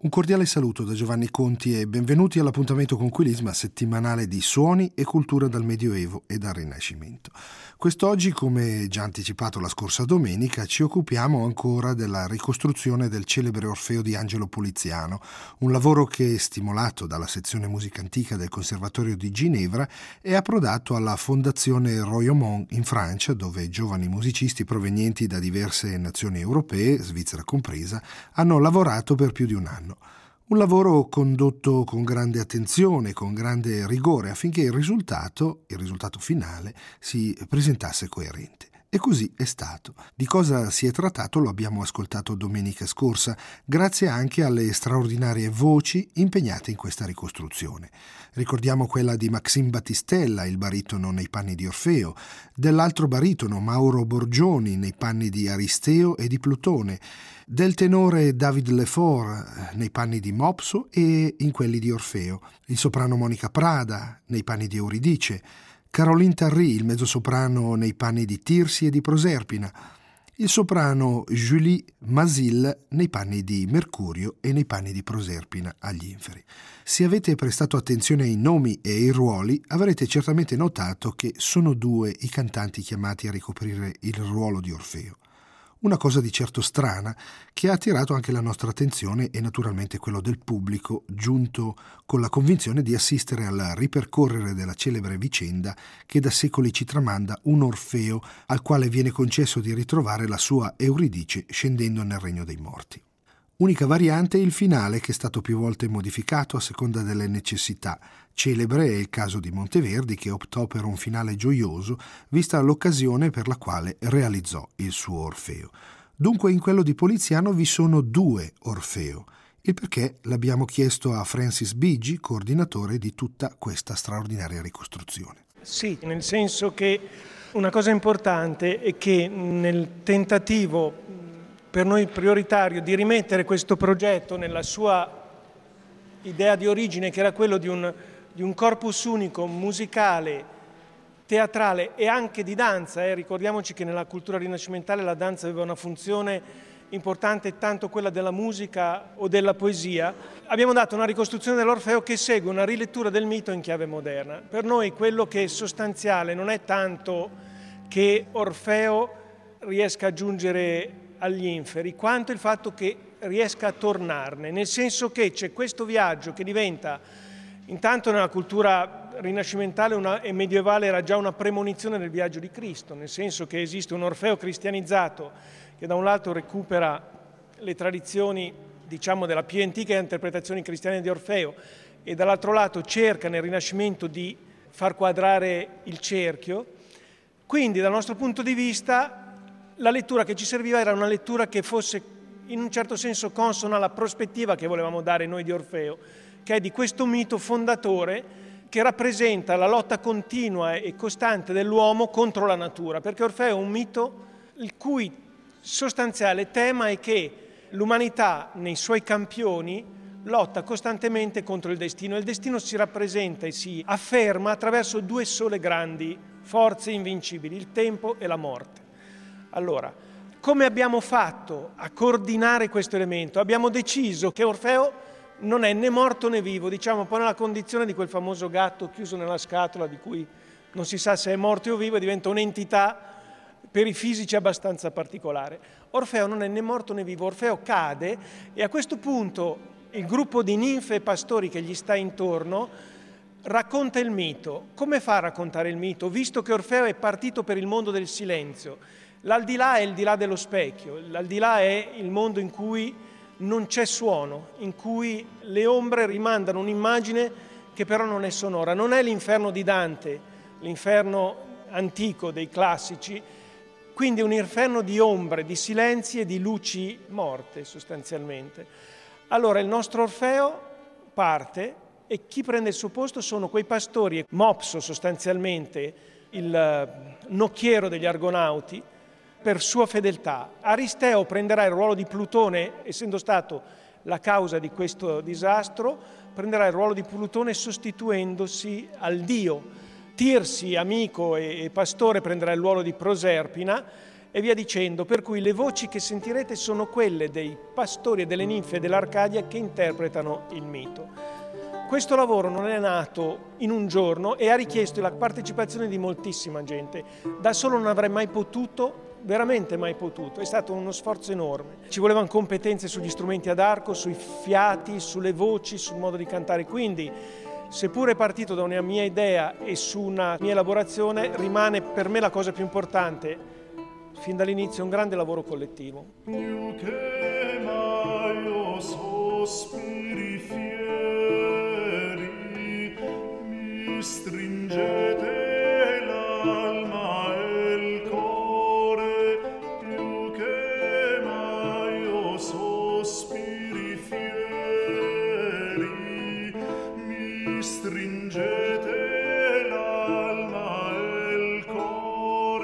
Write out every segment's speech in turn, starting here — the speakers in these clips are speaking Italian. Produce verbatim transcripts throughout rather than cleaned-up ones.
Un cordiale saluto da Giovanni Conti e benvenuti all'appuntamento con Quilisma settimanale di suoni e cultura dal Medioevo e dal Rinascimento. Quest'oggi, come già anticipato la scorsa domenica, ci occupiamo ancora della ricostruzione del celebre Orfeo di Angelo Poliziano, un lavoro che, stimolato dalla sezione musica antica del Conservatorio di Ginevra, è approdato alla Fondazione Royaumont in Francia, dove giovani musicisti provenienti da diverse nazioni europee, Svizzera compresa, hanno lavorato per più di un anno. Un lavoro condotto con grande attenzione, con grande rigore, affinché il risultato, il risultato finale, si presentasse coerente. E così è stato. Di cosa si è trattato lo abbiamo ascoltato domenica scorsa, grazie anche alle straordinarie voci impegnate in questa ricostruzione. Ricordiamo quella di Maxime Battistella, il baritono nei panni di Orfeo, dell'altro baritono Mauro Borgioni nei panni di Aristeo e di Plutone, del tenore David Lefort nei panni di Mopso e in quelli di Orfeo, il soprano Monica Prada nei panni di Euridice, Caroline Tarry, il mezzosoprano nei panni di Tirsi e di Proserpina, il soprano Julie Masil nei panni di Mercurio e nei panni di Proserpina agli inferi. Se avete prestato attenzione ai nomi e ai ruoli, avrete certamente notato che sono due i cantanti chiamati a ricoprire il ruolo di Orfeo. Una cosa di certo strana che ha attirato anche la nostra attenzione e naturalmente quello del pubblico, giunto con la convinzione di assistere al ripercorrere della celebre vicenda che da secoli ci tramanda un Orfeo al quale viene concesso di ritrovare la sua Euridice scendendo nel regno dei morti. Unica variante è il finale, che è stato più volte modificato a seconda delle necessità. Celebre è il caso di Monteverdi, che optò per un finale gioioso, vista l'occasione per la quale realizzò il suo Orfeo. Dunque in quello di Poliziano vi sono due Orfeo. Il perché l'abbiamo chiesto a Francis Bigi, coordinatore di tutta questa straordinaria ricostruzione. Sì, nel senso che una cosa importante è che nel tentativo per noi prioritario di rimettere questo progetto nella sua idea di origine, che era quello di un, di un corpus unico musicale, teatrale e anche di danza. Eh. Ricordiamoci che nella cultura rinascimentale la danza aveva una funzione importante, tanto quella della musica o della poesia. Abbiamo dato una ricostruzione dell'Orfeo che segue una rilettura del mito in chiave moderna. Per noi quello che è sostanziale non è tanto che Orfeo riesca a giungere agli inferi, quanto il fatto che riesca a tornarne, nel senso che c'è questo viaggio che diventa, intanto nella cultura rinascimentale una, e medievale era già una premonizione del viaggio di Cristo, nel senso che esiste un Orfeo cristianizzato che da un lato recupera le tradizioni, diciamo, della più antica interpretazione cristiana di Orfeo e dall'altro lato cerca nel Rinascimento di far quadrare il cerchio. Quindi dal nostro punto di vista la lettura che ci serviva era una lettura che fosse in un certo senso consona alla prospettiva che volevamo dare noi di Orfeo, che è di questo mito fondatore che rappresenta la lotta continua e costante dell'uomo contro la natura, perché Orfeo è un mito il cui sostanziale tema è che l'umanità nei suoi campioni lotta costantemente contro il destino e il destino si rappresenta e si afferma attraverso due sole grandi forze invincibili, il tempo e la morte. Allora, come abbiamo fatto a coordinare questo elemento? Abbiamo deciso che Orfeo non è né morto né vivo, diciamo un po' nella condizione di quel famoso gatto chiuso nella scatola di cui non si sa se è morto o vivo e diventa un'entità per i fisici abbastanza particolare. Orfeo non è né morto né vivo, Orfeo cade e a questo punto il gruppo di ninfe e pastori che gli sta intorno racconta il mito. Come fa a raccontare il mito? Visto che Orfeo è partito per il mondo del silenzio, l'aldilà è il di là dello specchio, l'aldilà è il mondo in cui non c'è suono, in cui le ombre rimandano un'immagine che però non è sonora. Non è l'inferno di Dante, l'inferno antico dei classici, quindi è un inferno di ombre, di silenzi e di luci morte sostanzialmente. Allora il nostro Orfeo parte e chi prende il suo posto sono quei pastori, Mopso sostanzialmente, il nocchiero degli Argonauti, per sua fedeltà. Aristeo prenderà il ruolo di Plutone, essendo stato la causa di questo disastro, prenderà il ruolo di Plutone sostituendosi al dio. Tirsi, amico e pastore, prenderà il ruolo di Proserpina e via dicendo, per cui le voci che sentirete sono quelle dei pastori e delle ninfe dell'Arcadia che interpretano il mito. Questo lavoro non è nato in un giorno e ha richiesto la partecipazione di moltissima gente. Da solo non avrei mai potuto, veramente mai potuto, è stato uno sforzo enorme. Ci volevano competenze sugli strumenti ad arco, sui fiati, sulle voci, sul modo di cantare, quindi seppure è partito da una mia idea e su una mia elaborazione, rimane per me la cosa più importante. Fin dall'inizio un grande lavoro collettivo. Più che mai io sospiri fieri, mi stringete l'alma e il cuore. Più che mai io sospiri fieri, mi stringete l'alma e il cuore.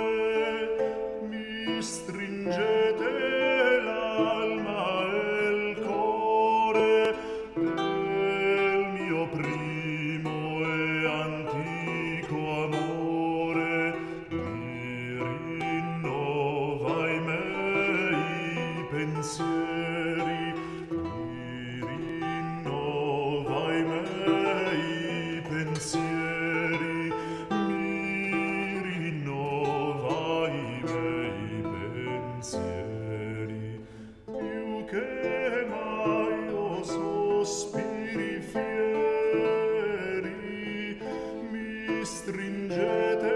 Stringete l'alma e il cuore del mio primo e antico amore, mi rinnova i miei pensieri, mi rinnova i miei pensieri, mi rinnova i miei pensieri. Più che mai io sospiri fieri, mi stringete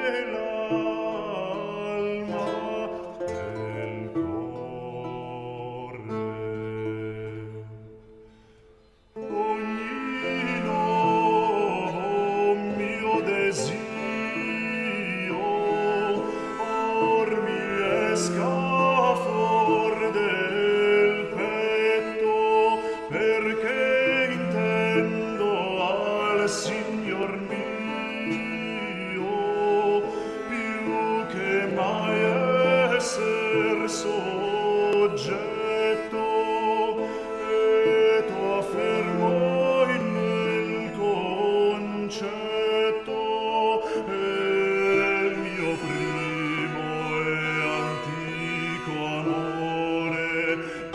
l'alma e il cuore. Ogni nuovo mio desio or mi esca fuor del petto, perché intendo al Signor mio più che mai esser soggetto, e t'affermo nel concetto il mio primo e antico amore, e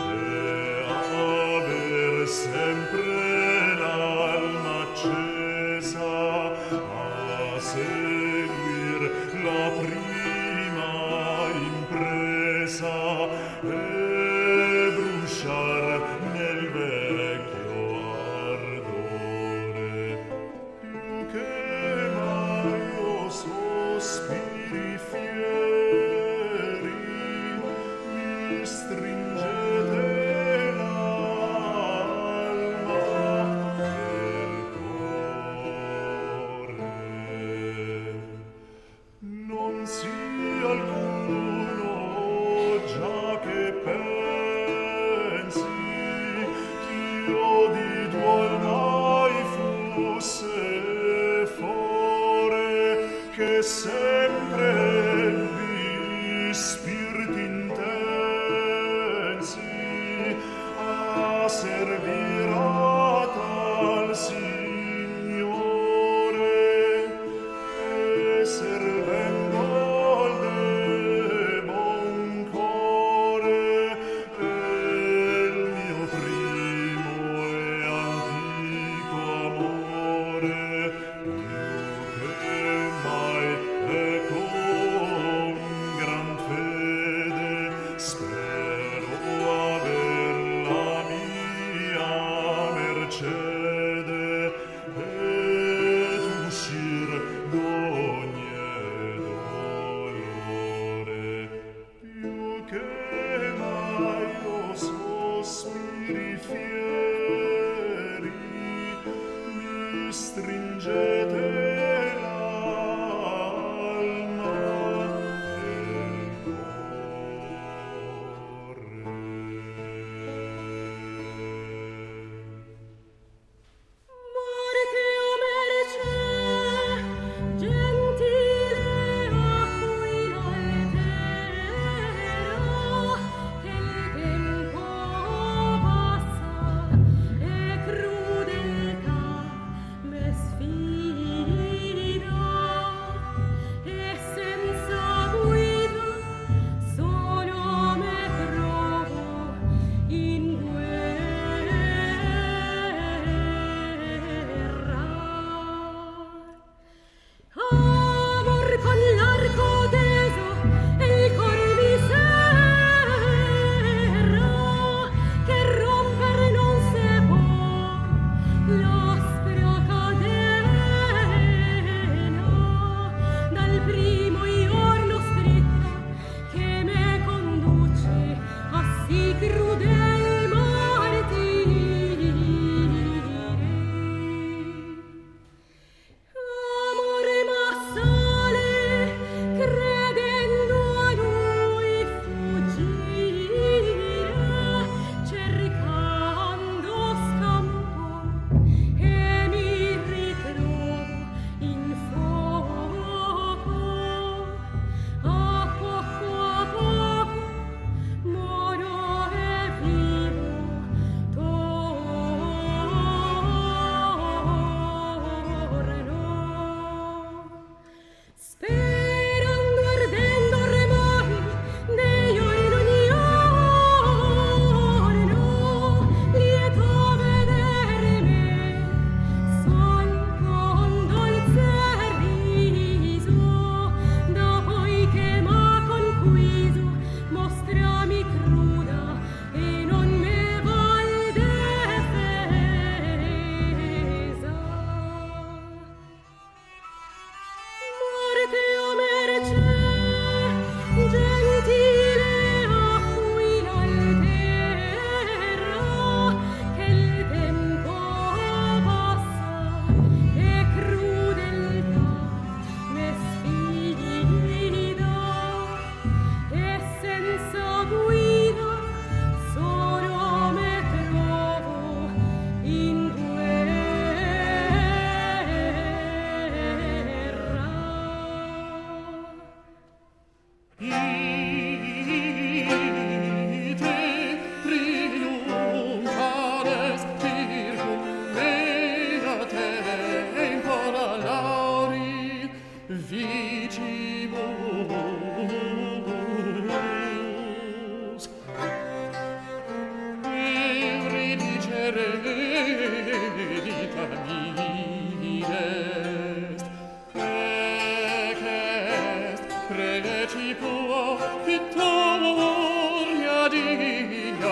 aver sempre l'alma accesa a seguir la prima impresa e bruciar nel vecchio ardore. Più che mai io sospiri fieri, mi stringete l'alma e il cuore. Non sia alcuno già che pensi ch'io di duol mai fosse fore, che sempre ebbi spiriti intensi a servir a tal Signore, e servendol de buon cuore il mio primo e antico amore, più che mai e con gran fede spero aver la mia mercede ed uscir d'ogni dolore. Più che mai io sospiri fieri, mi stringete l'alma e il cuore. Morte o merce, gentile aquila etera, che il tempo passa e crudeltà me sfida. credita mirest, precest, precipua, vittoria dia,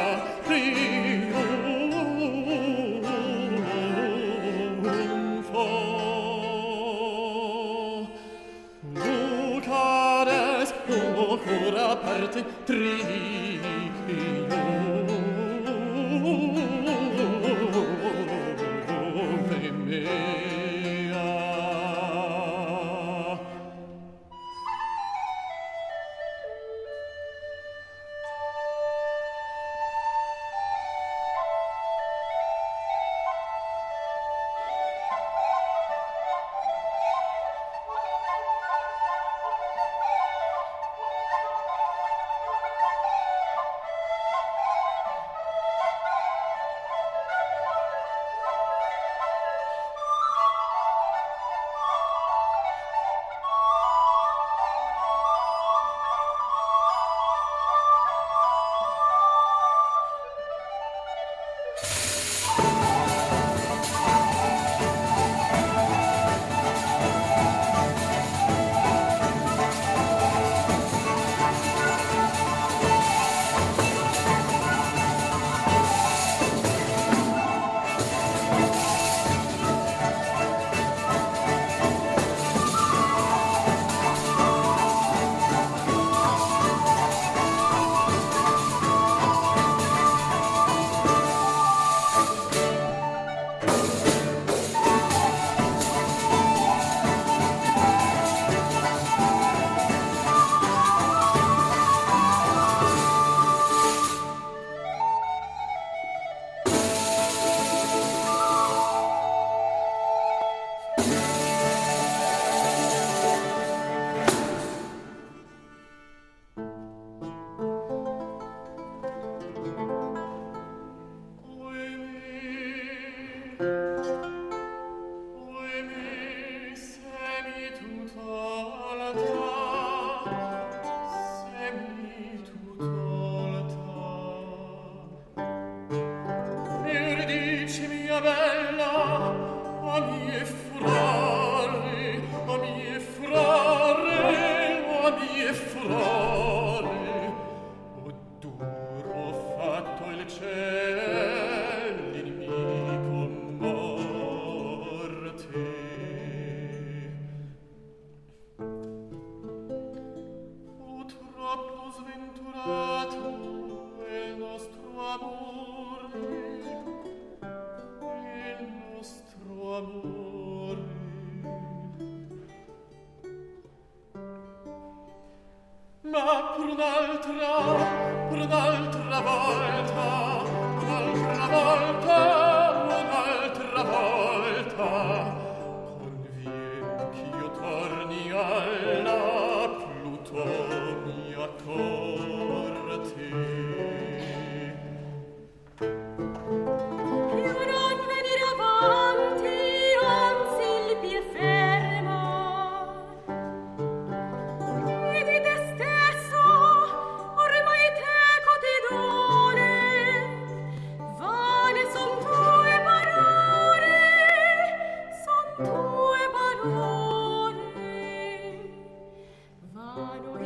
triunfo. Ducades, ora parte, trionfe mea.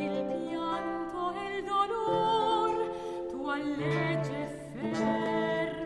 Legge ferma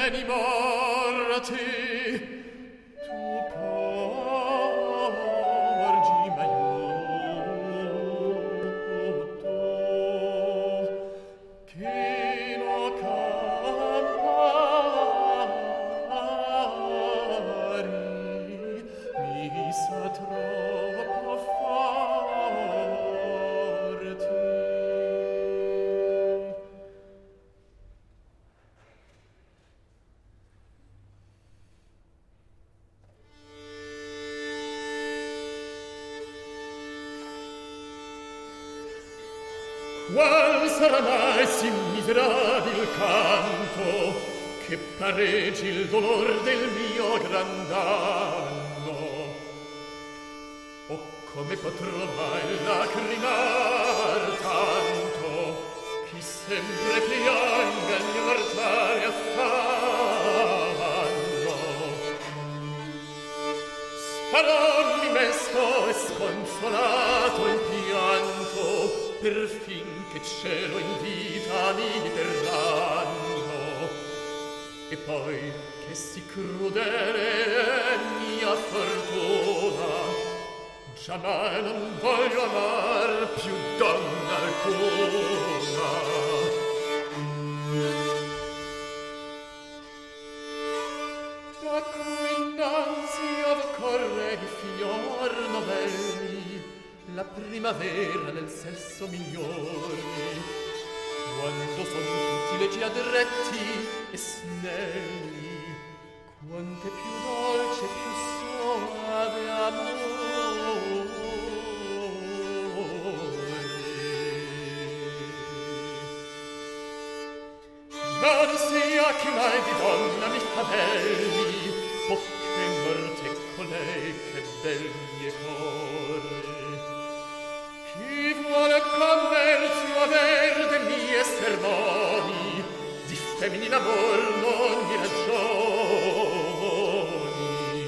vieni morti, tu porgi m'aiuto, che no campari mi sa troppo forti. Qual sarà mai sì miserabil canto che pareggi il dolor del mio gran danno? O come potrò mai lacrimar tanto chi sempre pianga il mio mortale affanno? Sparonni mesto e sconsolato il pianto perfin che cielo in vita mi terranno, e poi che si crudele è mia fortuna, giammai non voglio amar più donna alcuna. Da cui innanzi avcorre i fior novelli, la primavera nel sesso migliori, quanto son tutti leggi adretti e snelli, quanto è più dolce e più soave amore. Non sia che mai di donna mi favelli, o che morte colei che bel mie core. Chi vuole commercio aver de mie sermoni, di femminile amor non mi ragioni.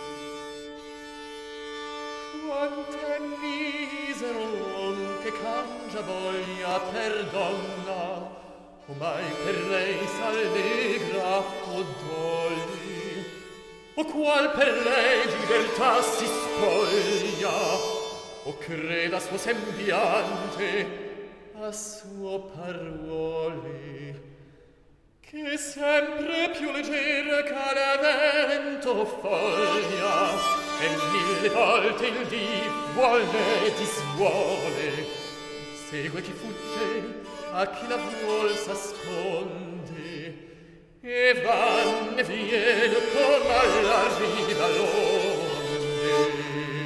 Quant'è misero l'uom che cangia voglia per donna, o mai per lei s'allegra o dogli, o qual per lei di libertà si spoglia, o creda suo sembiante a suo parole, che sempre più leggera cala vento foglia, e mille volte il dì vuole e disvuole, segue chi fugge a chi la vuol s'asconde, e vanne viene come alla riva l'onde.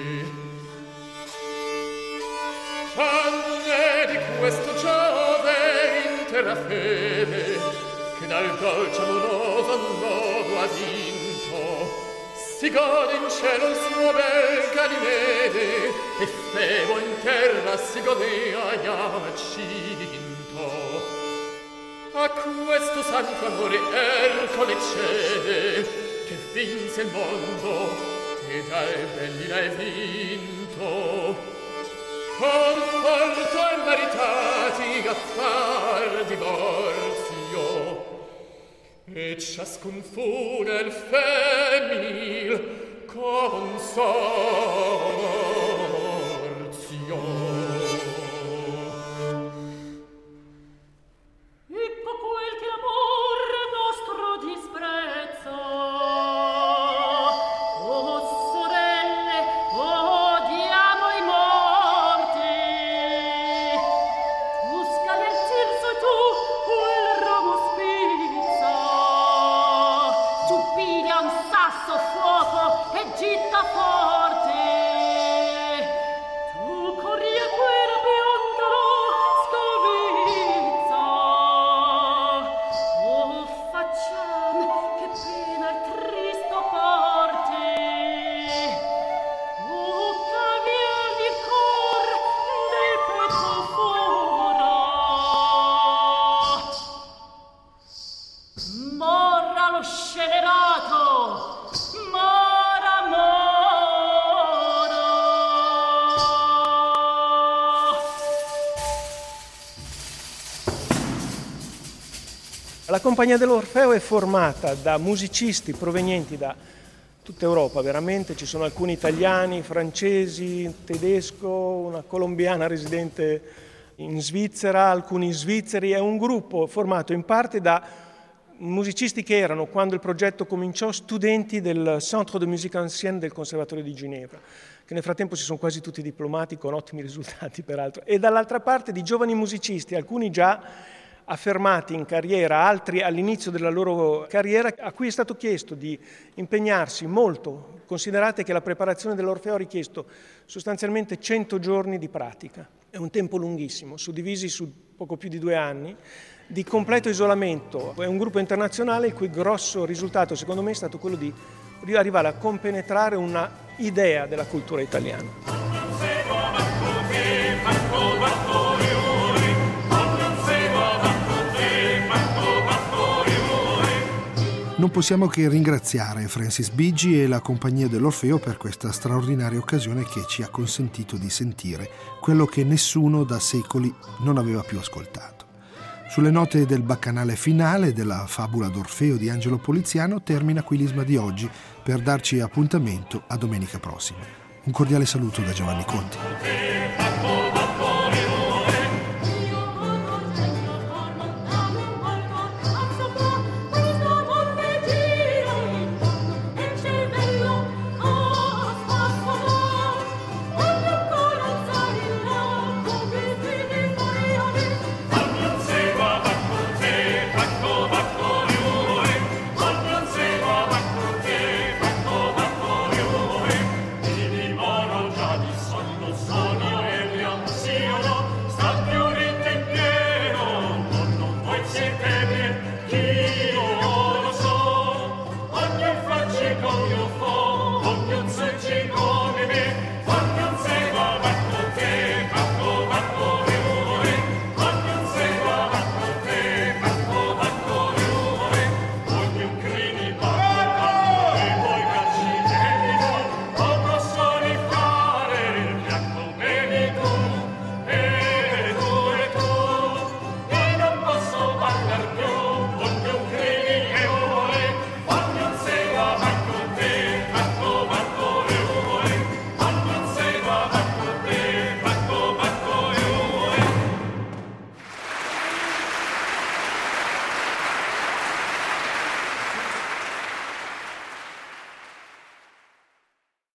Vanne di questo Giove intera fede, che dal dolce amoroso nodo ha vinto, si gode in cielo il suo bel Ganimede, e Febo in terra si godea Giacinto. A questo santo amore Ercole cede, che vinse il mondo e dai belli l'hai vinto. Conforto e maritati a far divorzio, e ciascun fu nel femminil consorzio. Ecco quel che l'amor nostro disprezza. Oh sorelle, odiamo i morti. Tu scali il tirso, tu quel ramo spizza. Tu piglia un sasso fuoco e gitta forte. Tu corri a La compagnia dell'Orfeo è formata da musicisti provenienti da tutta Europa, veramente. Ci sono alcuni italiani, francesi, tedesco, una colombiana residente in Svizzera, alcuni svizzeri. È un gruppo formato in parte da musicisti che erano, quando il progetto cominciò, studenti del Centre de Musique Ancienne del Conservatorio di Ginevra, che nel frattempo si sono quasi tutti diplomati con ottimi risultati peraltro, e dall'altra parte di giovani musicisti, alcuni già affermati in carriera, altri all'inizio della loro carriera, a cui è stato chiesto di impegnarsi molto. Considerate che la preparazione dell'Orfeo ha richiesto sostanzialmente cento giorni di pratica. È un tempo lunghissimo, suddivisi su poco più di due anni, di completo isolamento. È un gruppo internazionale il cui grosso risultato, secondo me, è stato quello di arrivare a compenetrare una idea della cultura italiana. Non possiamo che ringraziare Francis Bigi e la compagnia dell'Orfeo per questa straordinaria occasione che ci ha consentito di sentire quello che nessuno da secoli non aveva più ascoltato. Sulle note del baccanale finale della fabula d'Orfeo di Angelo Poliziano termina qui l'Isma di oggi, per darci appuntamento a domenica prossima. Un cordiale saluto da Giovanni Conti.